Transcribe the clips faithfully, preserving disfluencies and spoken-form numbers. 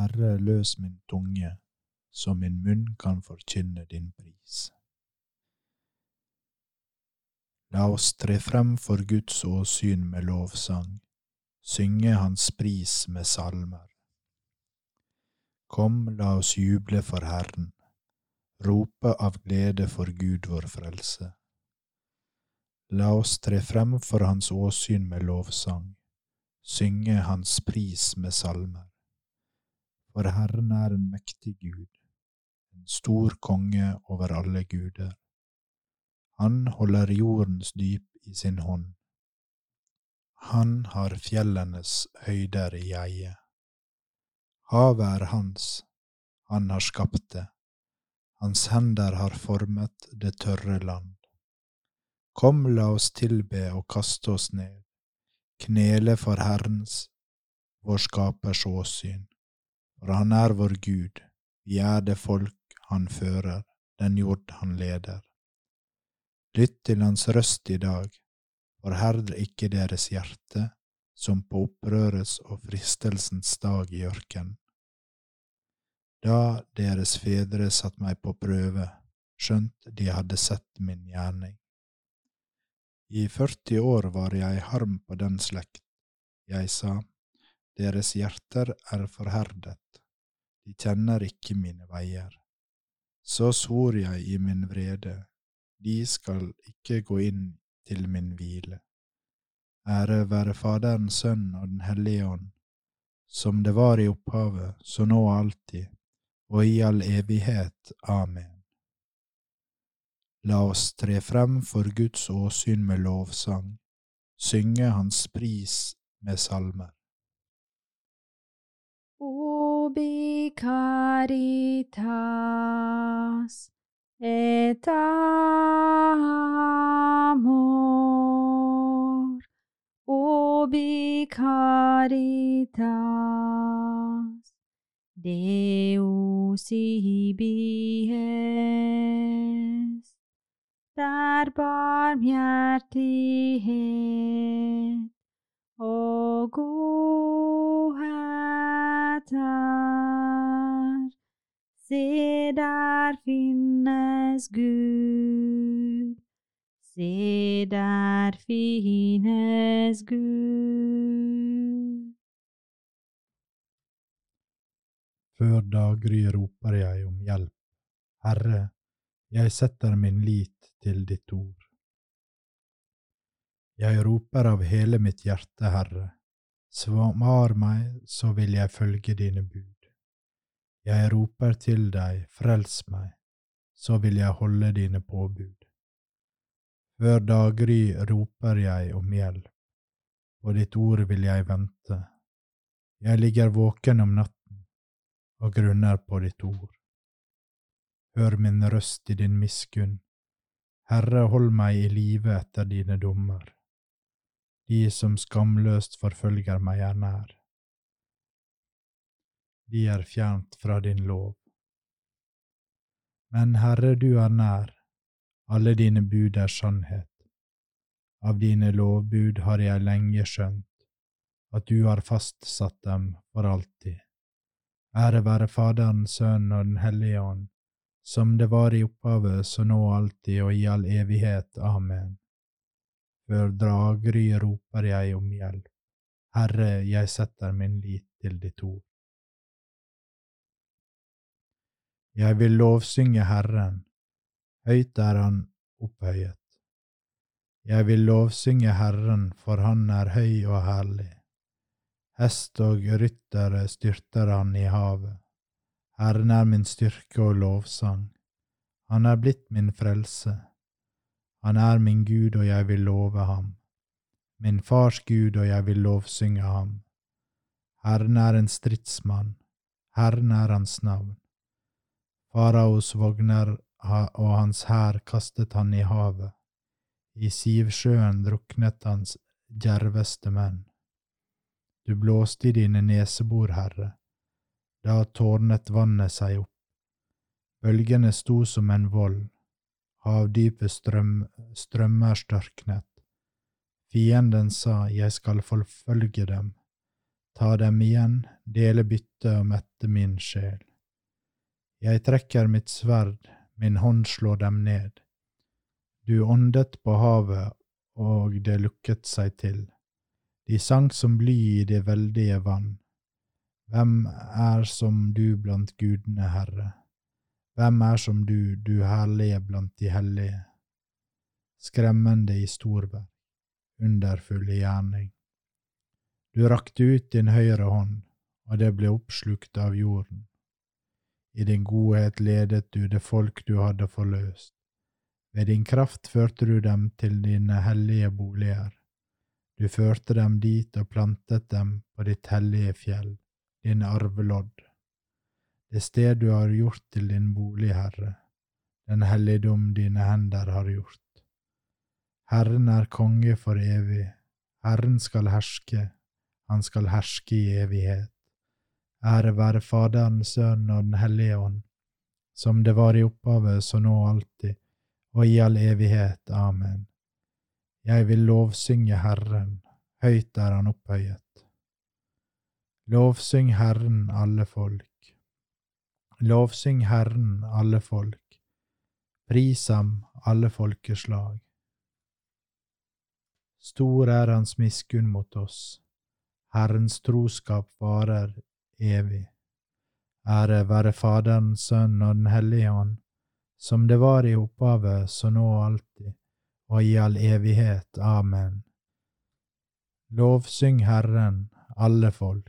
Herre, løs min tunge, så min munn kan forkynne din pris. La oss tre frem for Guds åsyn med lovsang, synge hans pris med salmer. Kom, la oss juble for Herren, rope av glede for Gud vår frelse. La oss tre frem for hans åsyn med lovsang, synge hans pris med salmer. For Herren er en mektig Gud, en stor konge over alle guder. Han holder jordens dyp i sin hånd. Han har fjellenes høyder i eie. Havet er hans, han har skapt det. Hans hender har formet det tørre land. Kom, la oss tilbe og kaste oss ned, knele for Herrens, vår skapers åsyn. For han er vår Gud, vi er det folk han fører, den jord han leder. Lytt til hans røst i dag, forherd ikke deres hjerte, som på opprørets og fristelsens dag i ørkenen. Da deres fedre satt meg på prøve, skjønt de hadde sett min gjerning. I førti år var jeg harm på den slekt. Jeg sa, deres hjerter er forherdet, de kjenner ikke mine veier. Så svor jeg i min vrede, de skal ikke gå inn til min hvile. Ære være Faderen, Sønnen og Den hellige ånd, som det var i opphavet, så nå og alltid, og i all evighet. Amen. La oss tre frem for Guds åsyn med lovsang, synge hans pris med salmer. Ubi caritas et amor, ubi caritas Deus ibi est, der barmhjertighet og godhet er, se der finnes Gud, se der finnes Gud. Før daggry roper jeg om hjelp. Herre, jeg setter min lit til ditt ord. Jeg roper av hele mitt hjerte, Herre. Svar meg, så vil jeg følge dine bud. Jeg roper til deg, frels meg, så vil jeg holde dine påbud. Før daggry roper jeg om hjelp, og ditt ord vil jeg vente. Jeg ligger våken om natten, og grunner på ditt ord. Hør min røst i din miskunn. Herre, hold meg i live etter dine dommer. De som skamløst forfølger meg er nær. De er fjernt fra din lov. Men Herre, du er nær. Alle dine bud er sannhet. Av dine lovbud har jeg lenge skjønt, at du har fastsatt dem for alltid. Ære være Faderen, Sønnen og Den hellige ånd, som det var i opphavet, så nå alltid og i all evighet. Amen. Før daggry roper jeg om hjelp. Herre, jeg setter min lit til ditt ord. Jeg vil lovsynge Herren, høyt er han opphøyet. Jeg vil lovsynge Herren, for han er høy og herlig. Hest og ryttere styrter han i havet. Herren er min styrke og lovsang. Han er blitt min frelse. Han er min Gud, og jeg vil love ham. Min fars Gud, og jeg vil lovsynge ham. Herren er en stridsmann. Herren er hans navn. Faraos vogner og hans hær kastet han i havet. I Sivsjøen druknet hans djerveste menn. Du blåste i dine nesebor, Herre. Da tårnet vannet seg opp. Bølgene sto som en vold. Havdypet strøm, strømmer størknet. Fienden sa, jeg skal forfølge dem. ta dem igjen, dele bytte og mette min sjel. Jeg trekker mitt sverd, min hånd slår dem ned. Du åndet på havet, og det lukket seg til. De sank som bly i det veldige vann. Hvem er som du blant gudene, Herre? Hvem er som du, du herlige blant de hellige? Skremmende i storverk, underfull i gjerning. Du rakte ut din høyre hånd, og det ble oppslukt av jorden. I din godhet ledet du det folk du hadde forløst. Ved din kraft førte du dem til dine hellige boliger. Du førte dem dit og plantet dem på ditt hellige fjell, din arvelodd. Det sted du har gjort til din bolig, Herre, den helligdom dine hender har gjort. Herren er konge for evig, Herren skal herske, han skal herske i evighet. Ære være Faderen, Sønnen og den hellige ånd, som det var i opphavet, så nå alltid, og i all evighet. Amen. Jeg vil lovsynge Herren, høyt er han opphøyet. Lovsyng Herren, alle folk. Lovsyng Herren, alle folk. Pris ham, alle folkeslag. Stor er hans miskunn mot oss. Herrens troskap varer evig. Ære være Faderen, Sønnen og den hellige ånd, som det var i opphavet, så nå alltid, og i all evighet. Amen. Lovsyng Herren, alle folk.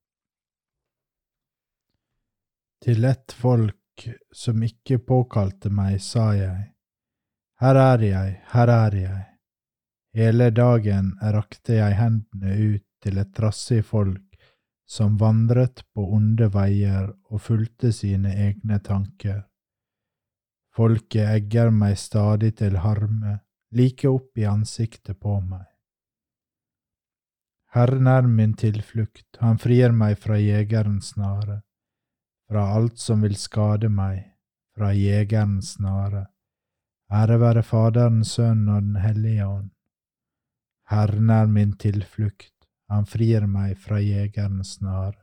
Til ett folk som ikke påkalte meg, sa jeg, her er jeg, her er jeg. Hele dagen rakte jeg hendene ut til et trassig folk som vandret på onde veier og fulgte sine egne tanker. Folket egger meg stadig til harme, like opp i ansiktet på meg. Herren er min tilflukt, han frier meg fra jegerens snare, fra alt som vil skade meg, fra jegerens snare. Ære være Faderen, Sønnen og den hellige ånd. Herren er min tilflukt, han frier meg fra jegerens snare.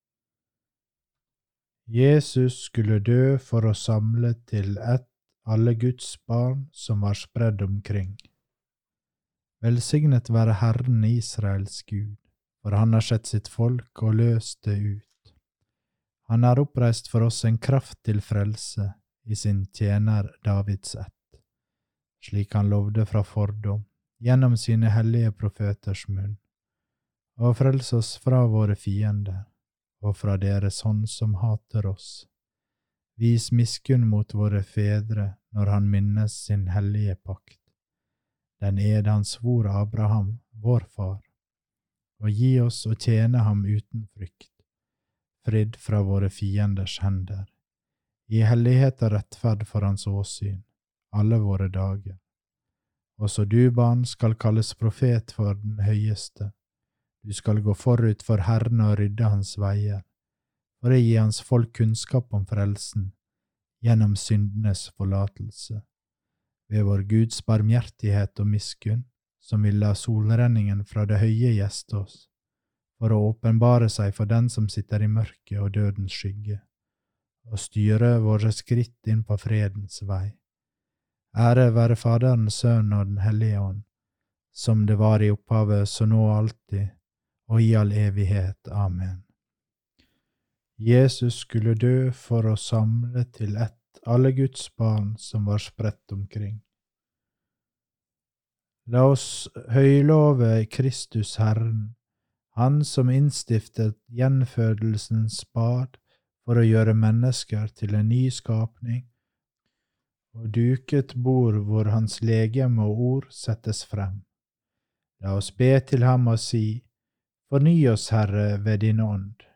Jesus skulle dø for å samle til ett alle Guds barn som var spredd omkring. Velsignet være Herren Israels Gud, for han har sett sitt folk og løst det ut. Han har oppreist for oss en kraft til frelse i sin tjener Davids ett, slik han lovde fra fordom, gjennom sine hellige profeters munn, og frelse oss fra våre fiender, og fra deres hånd som hater oss. Vis miskunn mot våre fedre når han minnes sin hellige pakt, den ed han svor Abraham, vår far, og gi oss å tjene ham uten frykt, fridd fra våre fienders hender, i hellighet og rettferd for hans åsyn, alle våre dager. Også du, barn, skal kalles profet for den høyeste. Du skal gå forut for Herren og rydde hans veier, for å gi hans folk kunnskap om frelsen, gjennom syndenes forlatelse, ved vår Guds barmhjertighet og miskunn, som vil la solrenningen fra det høye gjeste oss, for å åpenbare seg for den som sitter i mørket og dødens skygge, og styre våre skritt inn på fredens vei. Ære være Faderen, Sønnen og den hellige ånd, som det var i opphavet, så nå alltid, og i all evighet. Amen. Jesus skulle dø for å samle til ett alle Guds barn som var spredt omkring. La oss høylove Kristus Herren, han som innstiftet gjenfødelsens bad for å gjøre mennesker til en ny skapning, og duket bord hvor hans legeme og ord settes frem. La oss be til ham og si, forny oss, Herre, ved din ånd.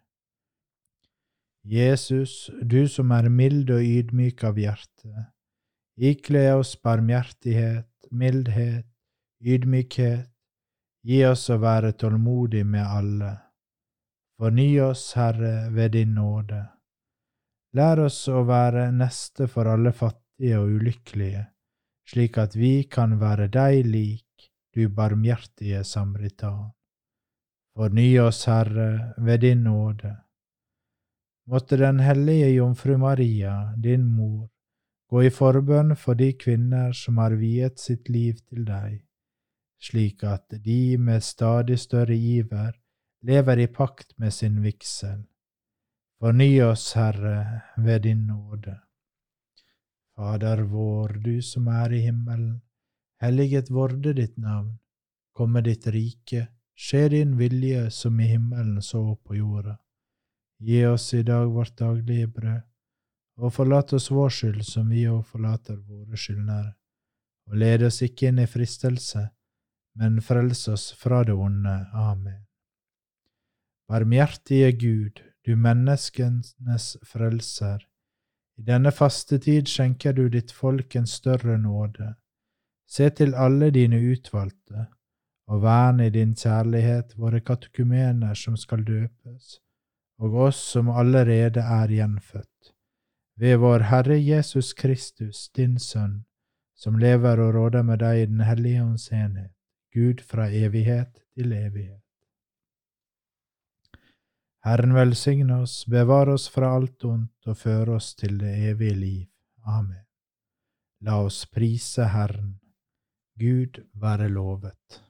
Jesus, du som er mild og ydmyk av hjerte, ikle oss barmhjertighet, mildhet, ydmykhet, gi oss å være tålmodig med alle. Forny oss, Herre, ved din nåde. Lær oss å være neste for alle fattige og ulykkelige, slik at vi kan være deg lik, du barmhjertige samaritan. Forny oss, Herre, ved din nåde. Måtte den hellige Jomfru Maria, din mor, gå i forbønn for de kvinner som har viet sitt liv til deg, slik at de med stadig større iver lever i pakt med sin vigsel. Forny oss, Herre, ved din nåde. Fader vår, du som er i himmelen, helliget vorde ditt navn, komme ditt rike, skje din vilje som i himmelen så på jorda. Gi oss i dag vårt daglige brød, og forlat oss vår skyld som vi også forlater våre skyldnere. Og led oss ikke inn i fristelse, men frels oss fra det onde. Amen. Barmhjertige Gud, du menneskenes frelser, i denne fastetid skjenker du ditt folk en større nåde. Se til alle dine utvalgte, og vern i din kjærlighet våre katekumener som skal døpes, og oss som allerede er gjenfødt. Ved vår Herre Jesus Kristus, din Sønn, som lever og råder med deg i den hellige ånds enhet, Gud fra evighet til evighet. Herren velsigne oss, bevare oss fra alt ondt og føre oss til det evige liv. Amen. La oss prise Herren. Gud være lovet.